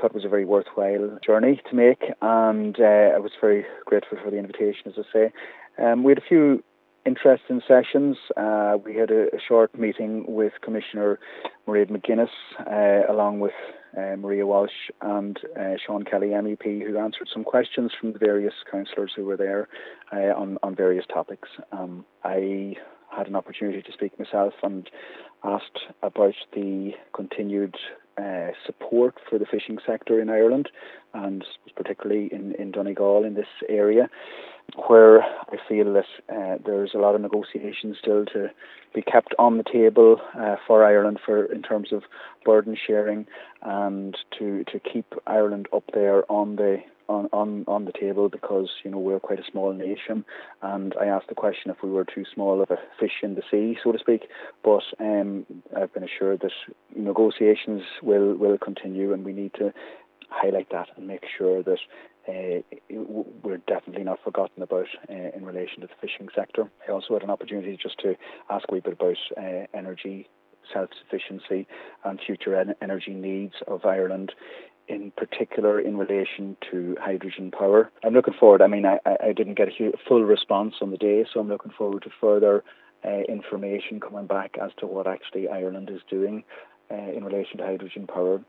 thought it was a very worthwhile journey to make, and I was very grateful for the invitation, as I say. We had a few interesting sessions. We had a short meeting with Commissioner Mairead McGuinness, along with Maria Walsh and Sean Kelly, MEP, who answered some questions from the various councillors who were there on various topics. I had an opportunity to speak myself and asked about the continued support for the fishing sector in Ireland, and particularly in Donegal, in this area, where I feel that there's a lot of negotiations still to be kept on the table for Ireland in terms of burden sharing, and to keep Ireland up there on the table, because we're quite a small nation, and I asked the question if we were too small of a fish in the sea, so to speak. But I've been assured that negotiations will continue, and we need to highlight that and make sure that we're definitely not forgotten about in relation to the fishing sector. I also had an opportunity just to ask a wee bit about energy self-sufficiency and future energy needs of Ireland, in particular in relation to hydrogen power. I'm looking forward. I mean, I didn't get a full response on the day, so I'm looking forward to further information coming back as to what actually Ireland is doing in relation to hydrogen power.